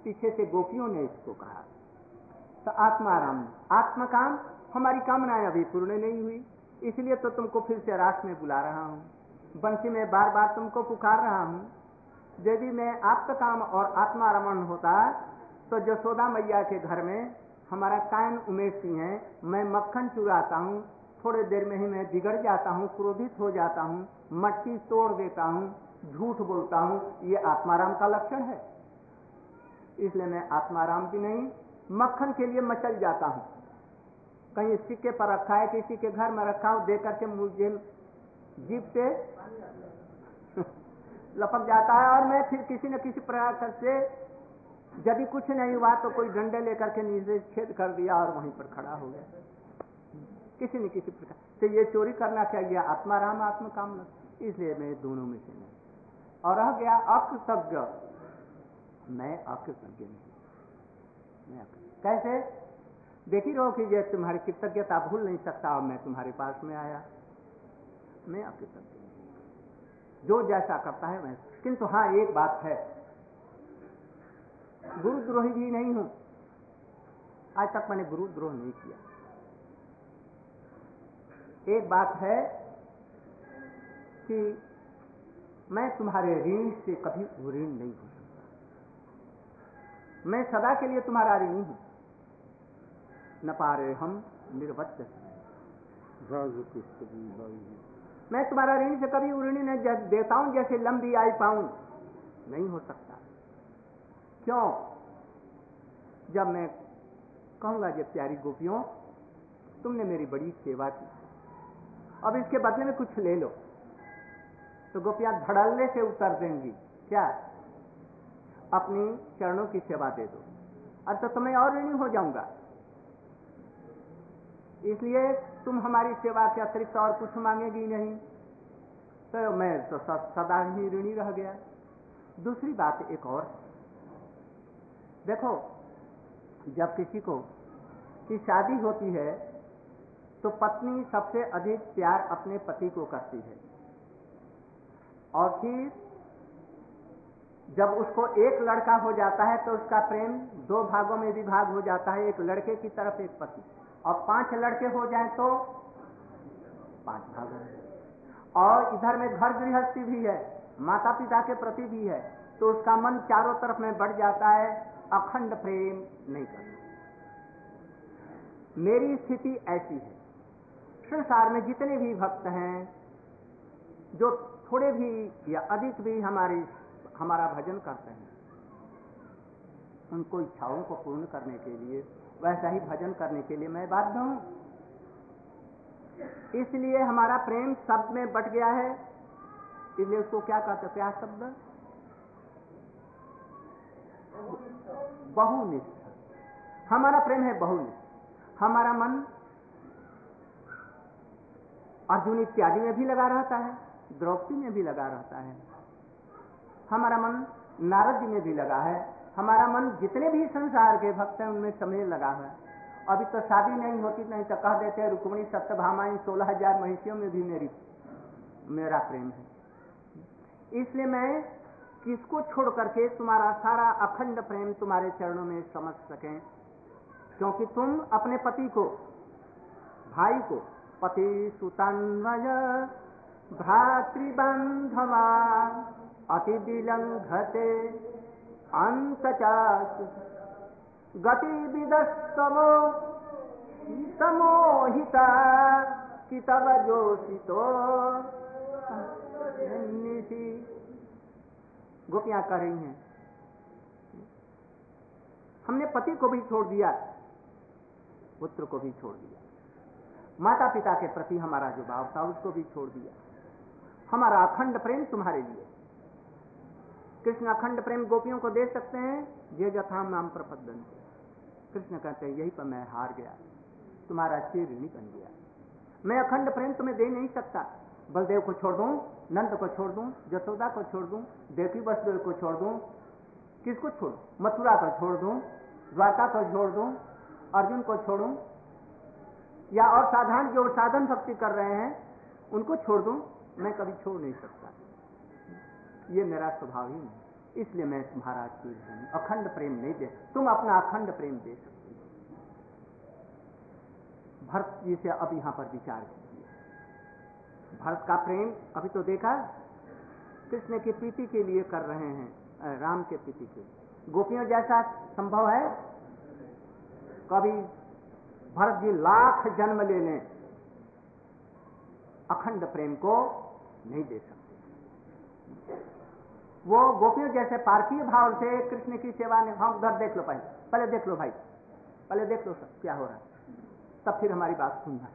पीछे से गोपियों ने इसको कहा। तो आत्माराम, आत्मकाम, हमारी कामनाएं अभी पूर्ण नहीं हुई, इसलिए तो तुमको फिर से रास में बुला रहा हूँ, बंसी में बार बार तुमको पुकार रहा हूँ। यदि मैं आत्मकाम और आत्मारमण होता तो यशोदा मैया के घर में हमारा कायन उमेश सिंह है, मैं मक्खन चुराता हूँ, थोड़े देर में ही मैं बिगड़ जाता हूँ, क्रोधित हो जाता हूँ, मटकी तोड़ देता हूँ, झूठ बोलता हूँ, ये आत्माराम का लक्षण है। इसलिए मैं आत्माराम भी नहीं, मक्खन के लिए मचल जाता हूँ। कहीं सिक्के पर रखा है, किसी के घर में रखा हूँ, दे करके मुझे जीभ से लपक जाता है और मैं फिर किसी न किसी प्रकार से, यदि कुछ नहीं हुआ तो कोई डंडे लेकर के नीचे छेद कर दिया और वहीं पर खड़ा हो गया, किसी न किसी प्रकार से। ये चोरी करना चाहिए, आत्माराम आत्मकाम, इसलिए मैं दोनों में से नहीं। और रह गया अकृतज्ञ, मैं अकृतज्ञ नहीं, मैं कैसे? देखी रहो कि ये तुम्हारी कृतज्ञता भूल नहीं सकता और मैं तुम्हारे पास में आया, मैं अकृतज्ञ नहीं, जो जैसा करता है मैं। किंतु हाँ, एक बात है, गुरुद्रोही भी नहीं हूं, आज तक मैंने गुरुद्रोह नहीं किया। एक बात है कि मैं तुम्हारे ऋण से कभी ऋण नहीं हो सकता, मैं सदा के लिए तुम्हारा ऋणी हूं। न पारे हम निर्वच्च, मैं तुम्हारा ऋण से कभी ऋणी नहीं, देता हूं जैसे लंबी आई पाऊं, नहीं हो सकता। क्यों? जब मैं कहूंगा, जब प्यारी गोपियों तुमने मेरी बड़ी सेवा की, अब इसके बदले में कुछ ले लो, तो गोपियां धड़ल्ले से उत्तर देंगी, क्या? अपनी चरणों की सेवा दे दो, अर्थात तो मैं और ऋणी हो जाऊंगा, इसलिए तुम हमारी सेवा के अतिरिक्त और कुछ मांगेगी नहीं, तो मैं तो सदा ही ऋणी रह गया। दूसरी बात एक और, देखो, जब किसी को की शादी होती है तो पत्नी सबसे अधिक प्यार अपने पति को करती है, और फिर जब उसको एक लड़का हो जाता है तो उसका प्रेम दो भागों में विभाग हो जाता है, एक लड़के की तरफ एक पति, और 5 लड़के हो जाएं तो 5 भागों में, और इधर में घर गृहस्थी भी है, माता पिता के प्रति भी है, तो उसका मन चारों तरफ में बढ़ जाता है, अखंड प्रेम नहीं करता। मेरी स्थिति ऐसी है, संसार में जितने भी भक्त हैं जो थोड़े भी या अधिक भी हमारा भजन करते हैं, उनको इच्छाओं को पूर्ण करने के लिए, वैसा ही भजन करने के लिए मैं बाध्य हूं। इसलिए हमारा प्रेम शब्द में बट गया है, इसलिए उसको क्या कहते? प्यार शब्द बहुनिष्ठ, हमारा प्रेम है बहुनिष्ठ। हमारा मन अर्जुन इत्यादि में भी लगा रहता है, द्रौपदी में भी लगा रहता है, हमारा मन नारद जी में भी लगा है, हमारा मन जितने भी संसार के भक्त हैं उनमें समय लगा है। अभी तो शादी नहीं होती, नहीं तो कह देते हैं रुक्मिणी सत्यभामा, 16,000 महिषियों में भी मेरा प्रेम है। इसलिए मैं किसको छोड़ करके तुम्हारा सारा अखंड प्रेम तुम्हारे चरणों में समझ सकें, क्योंकि तुम अपने पति को, भाई को, पति सुतन्वय भ्रातृबंधवा अति विलंघते अंतचास गति विदस्तमो समोहिता कि तव जोशितो निशि। गोपियां कह रही हैं, हमने पति को भी छोड़ दिया, पुत्र को भी छोड़ दिया, माता पिता के प्रति हमारा जो भाव था उसको भी छोड़ दिया, हमारा अखंड प्रेम तुम्हारे लिए। कृष्ण अखंड प्रेम गोपियों को दे सकते हैं, ये जथा नाम प्रपदन। कृष्ण कहते हैं यही पर मैं हार गया, तुम्हारा चिर ऋणी बन गया, मैं अखंड प्रेम तुम्हें दे नहीं सकता। बलदेव को छोड़ दूं, नंद को छोड़ दूं, यशोदा को छोड़ दूं, देवकी वसुदेव को छोड़ दूं, किसको छोड़ूं? मथुरा को छोड़ दूं, द्वारका को छोड़ दूं, अर्जुन को छोड़ूं, या और साधारण जो साधन भक्ति कर रहे हैं उनको छोड़ दूं? मैं कभी छोड़ नहीं सकता, ये मेरा स्वभाव ही नहीं। इसलिए मैं तुम्हारा चीज हूं, अखंड प्रेम नहीं दे, तुम अपना अखंड प्रेम दे सकते हो। भरत जी से अब यहां पर विचार कीजिए। भरत का प्रेम अभी तो देखा, कृष्ण की प्रीति के लिए कर रहे हैं, राम के प्रीति के लिए। गोपियों जैसा संभव है? कभी भरत जी लाख जन्म ले लें, अखंड प्रेम को नहीं दे सकते। वो गोपियों जैसे पार्थिव भाव से कृष्ण की सेवा ने, हम उधर देख लो, पहले देख लो भाई, पहले देख लो सब क्या हो रहा है, तब फिर हमारी बात सुनना।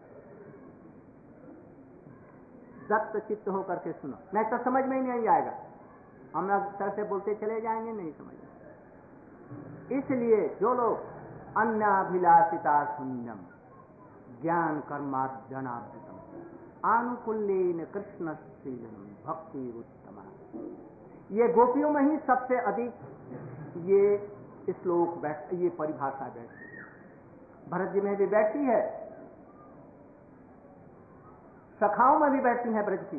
दत्त चित्त होकर के सुनो, नहीं तो समझ में ही नहीं आएगा। हम तरह से बोलते चले जाएंगे, नहीं समझ। इसलिए जो लोग अन्नाभिलाषिता शून्यम ज्ञान कर्मार्जनावृतम आनुकूल्येन कृष्ण श्रीजनम भक्ति उत्तमा, ये गोपियों में ही सबसे अधिक ये श्लोक ये परिभाषा बैठती है। भरत जी में भी बैठती है, सखाओं में भी बैठती है ब्रज की,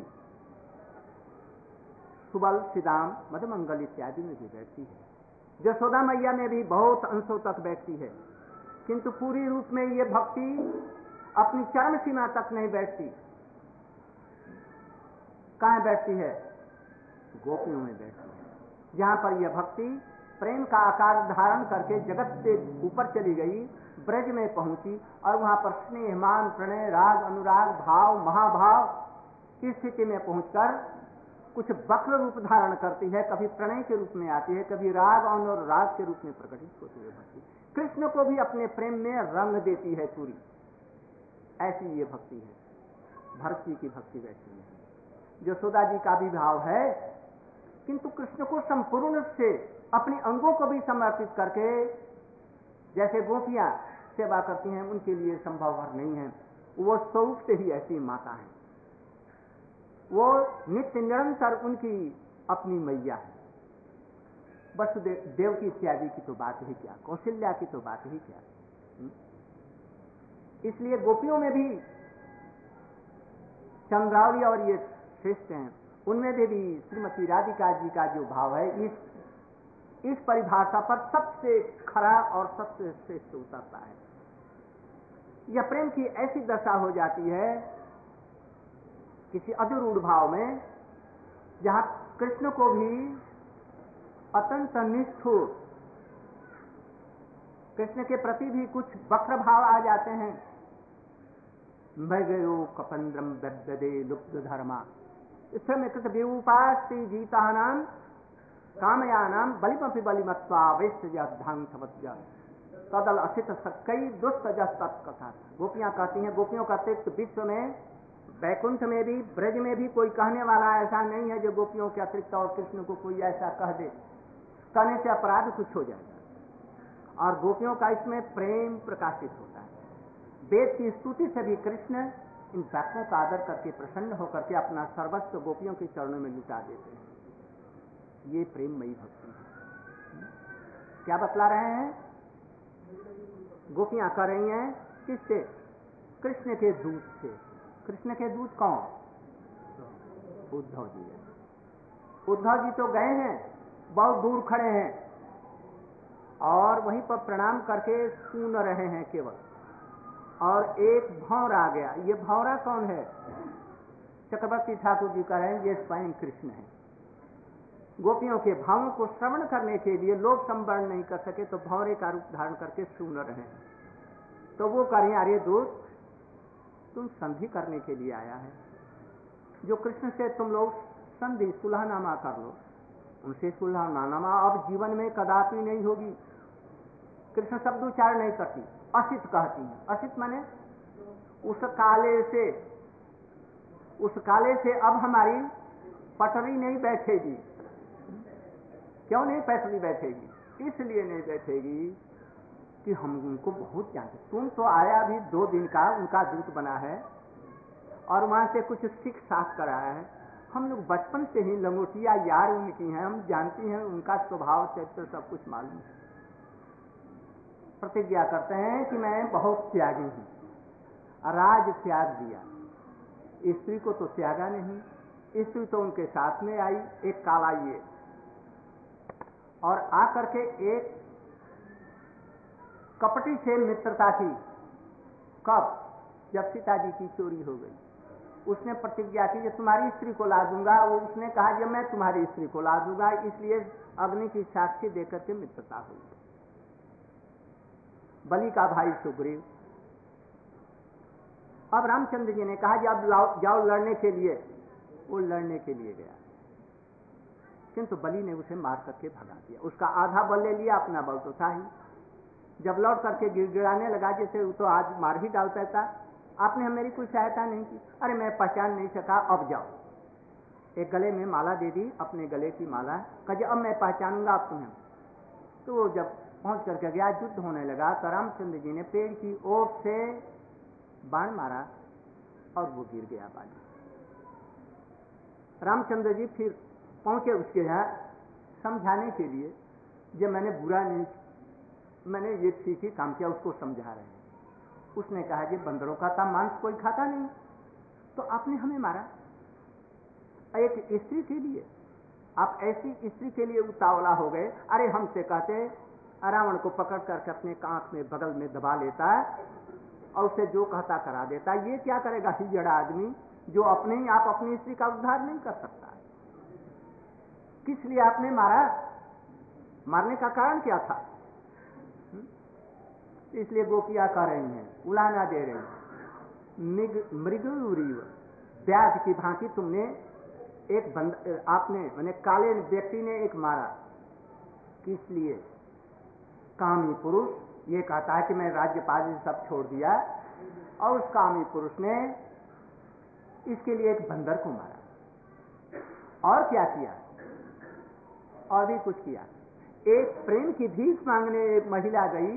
सुबल सिदाम मधुमंगल इत्यादि में भी बैठती है, यशोदा मैया में भी बहुत अंशों तक बैठती है, किंतु पूरी रूप में ये भक्ति अपनी चरम सीमा तक नहीं बैठती। कहां बैठती है? गोपियों में बैठती है, जहां पर यह भक्ति प्रेम का आकार धारण करके जगत से ऊपर चली गई, ब्रज में पहुंची और वहां पर स्नेह मान प्रणय राग अनुराग भाव महाभाव की स्थिति में पहुंचकर कुछ वक्र रूप धारण करती है, कभी प्रणय के रूप में आती है, कभी राग और राग के रूप में प्रकटित होती है भक्ति। कृष्ण को भी अपने प्रेम में रंग देती है पूरी, ऐसी ये भक्ति है। भरत जी की भक्ति वैसी नहीं। यशोदा जी का भी भाव है, किंतु कृष्ण को संपूर्ण से अपने अंगों को भी समर्पित करके, जैसे गोपियां सेवा करती हैं, उनके लिए संभव नहीं है। वो स्वरूप से ही ऐसी माता है, वो नित्य निरंतर उनकी अपनी मैया है। वसुदेव देवकी इत्यादि की तो बात ही क्या, कौशल्या की तो बात ही क्या। इसलिए गोपियों में भी चंद्रावली और ये श्रेष्ठ हैं, उनमें भी श्रीमती राधिका जी का जो भाव है इस परिभाषा पर सबसे खरा और सबसे श्रेष्ठ उतरता है। यह प्रेम की ऐसी दशा हो जाती है किसी अधिरूढ़ भाव में, जहां कृष्ण को भी अत्यंत निष्ठुर, कृष्ण के प्रति भी कुछ वक्र भाव आ जाते हैं। भगयो कपंद्रम बद्ददे लुप्त धर्मा, इस समय कृष्ण विरूपास्ति गीतानाम कामयानाम बलिमपि बलिमत्वा वेश्यधांग तदल असित सकई दुष्ट तत्कथा। गोपियां कहती हैं, गोपियों का अतिरिक्त विश्व में, वैकुंठ में भी, ब्रज में भी कोई कहने वाला ऐसा नहीं है जो गोपियों के अतिरिक्त और कृष्ण को कोई ऐसा कह दे, कहने से अपराध कुछ हो जाएगा। और गोपियों का इसमें प्रेम प्रकाशित होता है। वेद की स्तुति से भी कृष्ण इन वाक्यों का आदर करके प्रसन्न होकर के अपना सर्वस्व गोपियों के चरणों में लुटा देते हैं। ये प्रेममयी भक्ति है। क्या बतला रहे हैं? गोपियां कर रही हैं किससे? कृष्ण के दूत से। कृष्ण के दूत कौन? उद्धव जी है। उद्धव जी तो गए हैं, बहुत दूर खड़े हैं और वहीं पर प्रणाम करके सुन रहे हैं केवल, और एक भंवरा आ गया। ये भंवरा कौन है? चक्रवर्ती ठाकुर जी कह रहे हैं ये स्वयं कृष्ण है। गोपियों के भावों को श्रवण करने के लिए लोग संवरण नहीं कर सके तो भंवरे का रूप धारण करके सुन रहे हैं। तो वो कह रहे हैं अरे दोस्त, तुम संधि करने के लिए आया है, जो कृष्ण से तुम लोग संधि सुलहनामा कर लो, उनसे सुलहनामा अब जीवन में कदापि नहीं होगी। कृष्ण शब्द उच्चारण नहीं करती, असित कहती है। असित माने उस काले से अब हमारी पटरी नहीं बैठेगी। क्यों नहीं पटरी बैठेगी? इसलिए नहीं बैठेगी कि हम उनको बहुत जानते। तुम तो आया भी 2 दिन का, उनका दूत बना है और वहां से कुछ सीख साख कराया है। हम लोग बचपन से ही लंगोटिया यार उनकी हैं, हम जानती हैं, उनका स्वभाव चरित्र सब कुछ मालूम है। प्रतिज्ञा करते हैं कि मैं बहुत त्यागी हूं, राज त्याग दिया, स्त्री को तो त्यागा नहीं। स्त्री तो उनके साथ में आई, एक काला ये और आकर के एक कपटी से मित्रता की। कब? जब सीता जी की चोरी हो गई, उसने प्रतिज्ञा की कि तुम्हारी स्त्री को ला दूंगा। वो उसने कहा कि मैं तुम्हारी स्त्री को ला दूंगा, इसलिए अग्नि की साक्षी देकर के मित्रता हुई। बलि का भाई सुग्रीव, अब रामचंद्र जी ने कहा कि अब जाओ लड़ने के लिए। वो लड़ने के लिए गया, किंतु बलि ने उसे मार करके भगा दिया। उसका आधा बल ले लिया, अपना बल तो था ही। जब लौट करके गिड़गिड़ाने लगा जैसे वो तो आज मार ही डालता था, आपने मेरी कोई सहायता नहीं की। अरे मैं पहचान नहीं सका, अब जाओ। एक गले में माला दे दी, अपने गले की माला, कहा अब मैं पहचानूंगा अब तुम्हें। तो वो जब पहुंच करके गया, युद्ध होने लगा, तो रामचंद्र जी ने पेड़ की ओट से बाण मारा और वो गिर गया बाली। रामचंद्र जी फिर पहुंचे उसके यहाँ समझाने के लिए, जब मैंने बुरा नहीं, मैंने ये ठीक ही काम किया, उसको समझा रहे हैं। उसने कहा कि बंदरों का था मांस कोई खाता नहीं, तो आपने हमें मारा एक स्त्री के लिए। आप ऐसी स्त्री के लिए उतावला हो गए। अरे हमसे कहते, रावण को पकड़ करके अपने कांख में बगल में दबा लेता है और उसे जो कहता करा देता है। ये क्या करेगा हिजड़ा आदमी, जो अपने ही आप अपनी स्त्री का उद्धार नहीं कर सकता। किस लिए आपने मारा? मारने का कारण क्या था? इसलिए गोपियां कह रही हैं, उलाना दे रही हैं, मृगुरीव व्याध की भांति तुमने एक आपने मैंने काले व्यक्ति ने एक मारा। किस लिए? कामी पुरुष ये कहता है कि मैं राज्यपाल सब छोड़ दिया, और उस कामी पुरुष ने इसके लिए एक बंदर को मारा। और क्या किया? और भी कुछ किया। एक प्रेम की भीख मांगने एक महिला गई,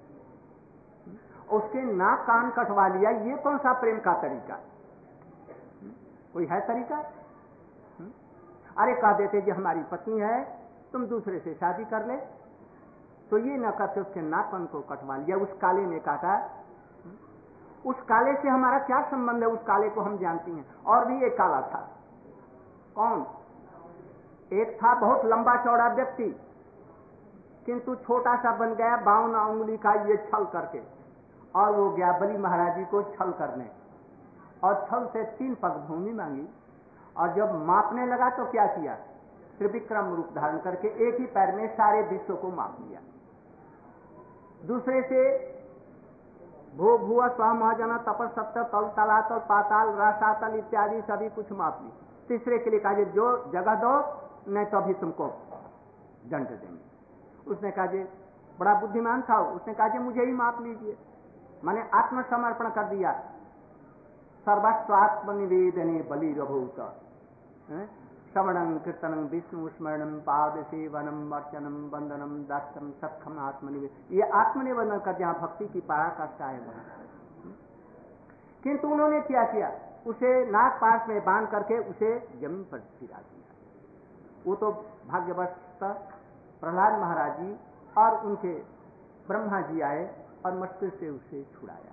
उसके नाक कान कटवा लिया। ये कौन सा प्रेम का तरीका? कोई है तरीका? अरे कह देते कि हमारी पत्नी है, तुम दूसरे से शादी कर ले, तो ये न करते उसके नाक कान को कटवा लिया। उस काले ने काटा। उस काले से हमारा क्या संबंध है? उस काले को हम जानती हैं। और भी एक काला था। कौन? एक था बहुत लंबा चौड़ा व्यक्ति, किंतु छोटा सा बन गया, 52 उंगली का, ये छल करके। और वो गया बलि महाराज जी को छल करने, और छल से 3 पग भूमि मांगी। और जब मापने लगा तो क्या किया? त्रिविक्रम रूप धारण करके एक ही पैर में सारे विश्व को माप लिया। दूसरे से भू भुआ स्व महाजना तपर सप्त तल तलातल पाताल रासातल इत्यादि सभी कुछ माप ली। तीसरे के लिए कहा जो जगह दो, नहीं तो अभी तुमको दंड देंगे। उसने कहा जी, बड़ा बुद्धिमान था, उसने कहा जी मुझे ही माप लीजिए। मैंने आत्मसमर्पण कर दिया। सर्वस्वात्म निवेदने बलि रभूत, श्रवणं कीर्तनं विष्णु स्मरणं पाद सेवनम अर्चनम वंदनम दास्यम सक्षम आत्मनिवेदन। ये आत्मनिवेदन कर जहां भक्ति की पराकाष्ठा है वहां। किंतु उन्होंने क्या किया? उसे नाक पास में बांध करके उसे जमीन पर गिरा दिया। वो तो भाग्यवश प्रहलाद महाराज जी और उनके ब्रह्मा जी आए और मुश्किल से उसे छुड़ाया।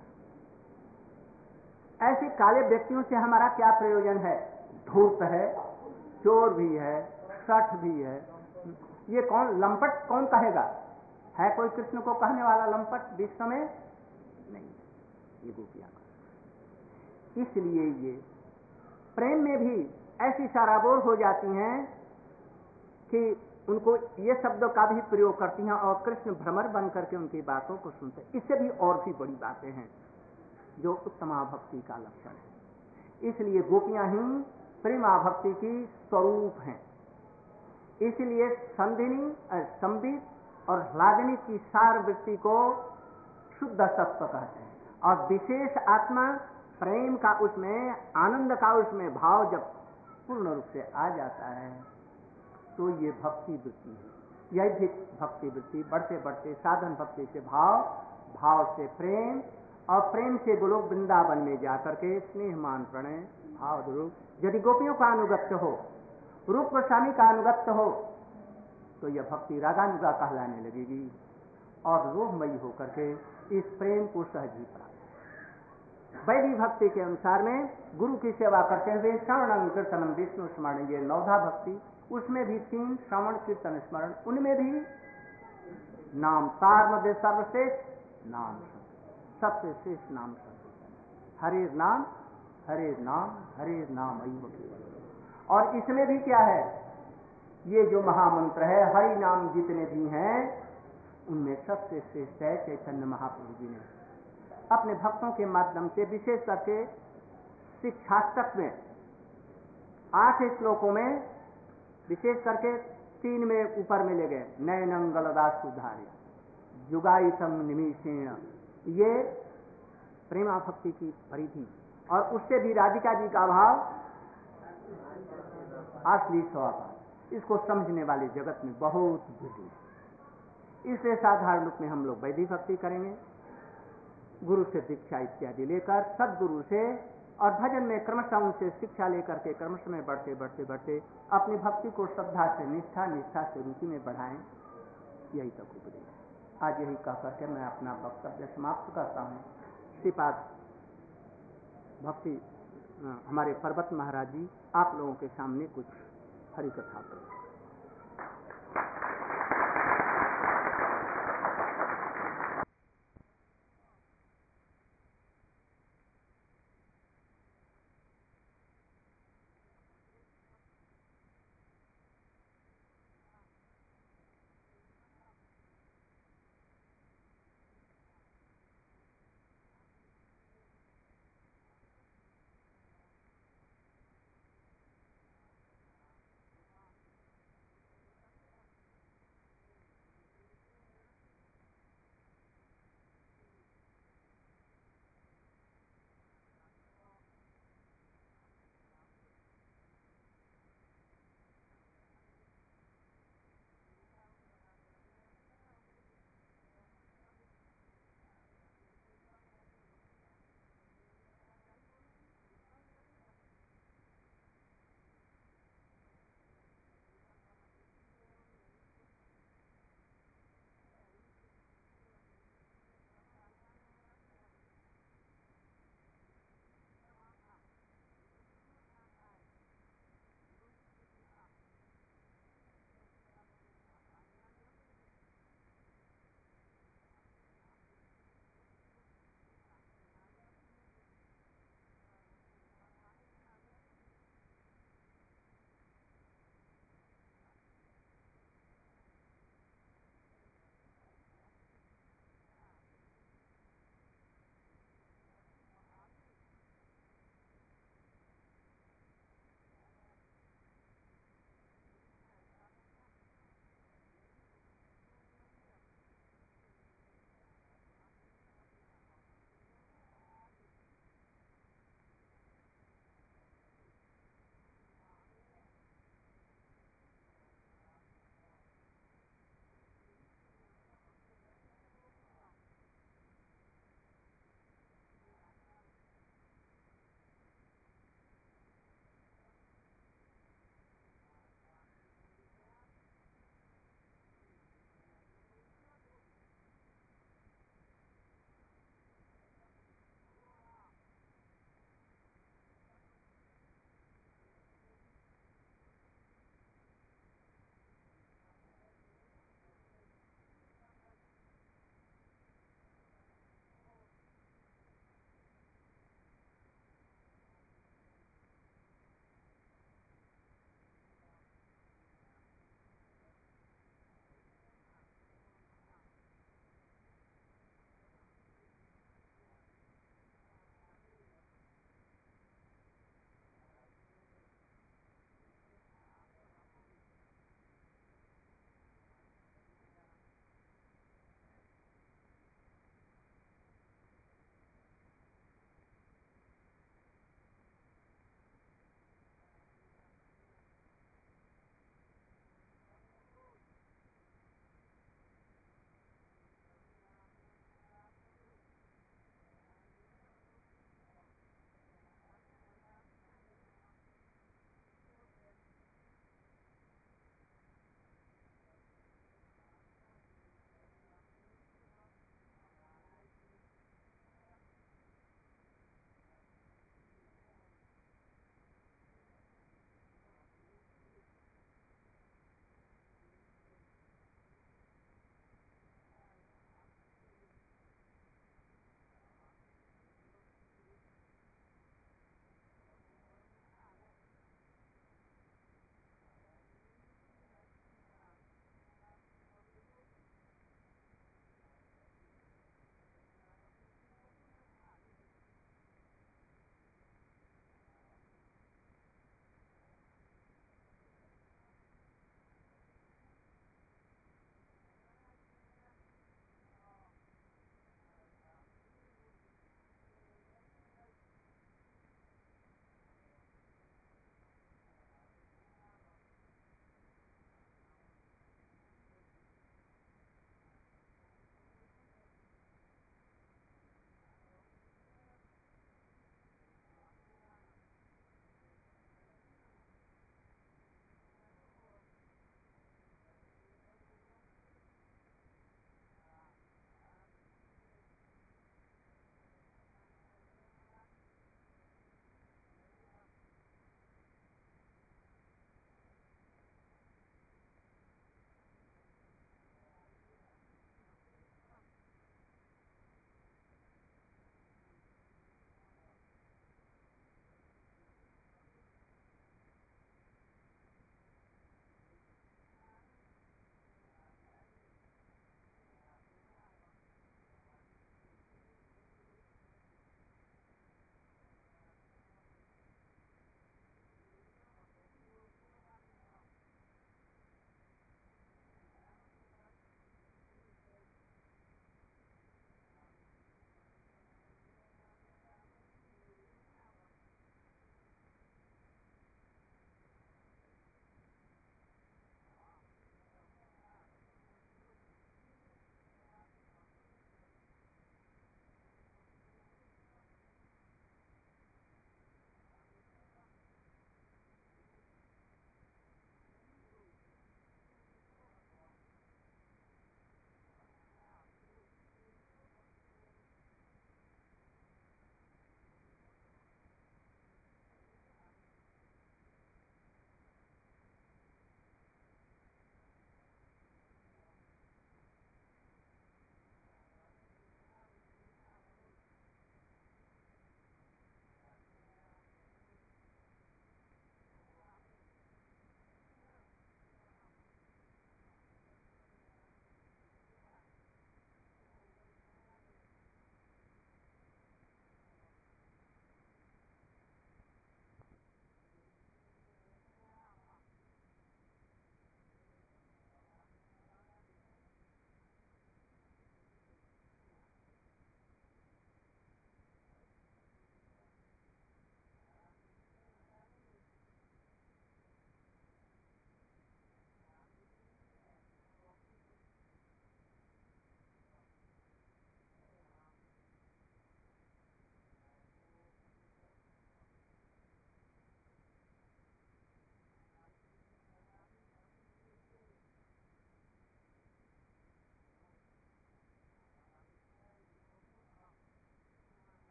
ऐसे काले व्यक्तियों से हमारा क्या प्रयोजन है? धूर्त है, चोर भी है, सठ भी है। ये कौन लंपट कौन कहेगा? है कोई कृष्ण को कहने वाला लंपट विश्व में? नहीं, ये गोपियां। इसलिए ये प्रेम में भी ऐसी सराबोर हो जाती हैं कि उनको ये शब्दों का भी प्रयोग करती हैं और कृष्ण भ्रमर बन करके उनकी बातों को सुनते हैं। इससे भी और भी बड़ी बातें हैं जो उत्तमा भक्ति का लक्षण है। इसलिए गोपियां ही प्रेमा भक्ति की स्वरूप हैं। इसलिए संधिनी, संबित और ह्लादनी की सार वृत्ति को शुद्ध सत्व कहते हैं। और विशेष आत्मा प्रेम का, उसमें आनंद का, उसमें भाव जब पूर्ण रूप से आ जाता है तो ये भक्ति वृत्ति है। यह भी भक्ति वृत्ति बढ़ते बढ़ते साधन भक्ति से भाव, भाव से प्रेम, और प्रेम से गोलोक वृंदावन में जाकर के स्नेहमान प्रणय भाव रूप। यदि गोपियों का अनुगत्य हो, रूप गोस्वामी का अनुगत्य हो, तो यह भक्ति रागानुगा कहलाने लगेगी और रोहमयी होकर के इस प्रेम को सहज ही प्राप्त। वैदिक भक्ति के अनुसार में गुरु की सेवा करते हुए श्रवणं कीर्तनं विष्णु स्मरण, ये नवधा भक्ति उसमें भी 3 श्रवण कीर्तन स्मरण, उनमें भी नाम, तार मध्य सर्वश्रेष्ठ नाम, सबसे श्रेष्ठ नाम संकीर्तन, हरे नाम हरे नाम हरे नाम अय्युब केवल। और इसमें भी क्या है, ये जो महामंत्र है, हरि नाम जितने भी हैं उनमें सबसे श्रेष्ठ है चैतन्य महाप्रभु जी ने अपने भक्तों के माध्यम से, विशेष करके शिक्षाष्टक में 8 श्लोकों में, विशेष करके 3 में ऊपर में ले गए, नयनं गलदास सुधार्य जुगायितम निमिषेण, ये प्रेमा भक्ति की परिधि, और उससे भी राधिका जी का भाव असली स्वभाव, इसको समझने वाले जगत में बहुत जटिल है। इसलिए साधारण रूप में हम लोग वैदिक भक्ति करेंगे, गुरु से दीक्षा इत्यादि लेकर, सदगुरु से, और भजन में क्रमशः उनसे शिक्षा लेकर के क्रमशः में बढ़ते बढ़ते बढ़ते अपनी भक्ति को श्रद्धा से निष्ठा, निष्ठा से रुचि में बढ़ाएं, यही तक उपदेश। आज यही कह करके मैं अपना वक्तव्य समाप्त करता हूँ। श्रीपाद भक्ति हमारे पर्वत महाराज जी आप लोगों के सामने कुछ हरि कथा करें।